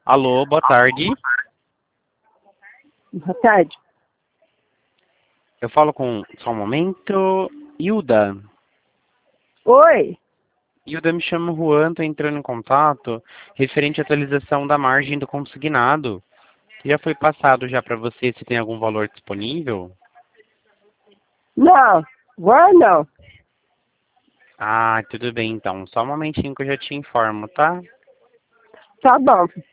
Alô, boa tarde. Boa tarde. Eu falo com, só um momento, Hilda. Oi. Hilda, me chamo Juan, estou entrando em contato referente à atualização da margem do consignado. Já foi passado já para você se tem algum valor disponível? Não, agora não. Ah, tudo bem então. Só um momentinho que eu já te informo, tá? Tá bom.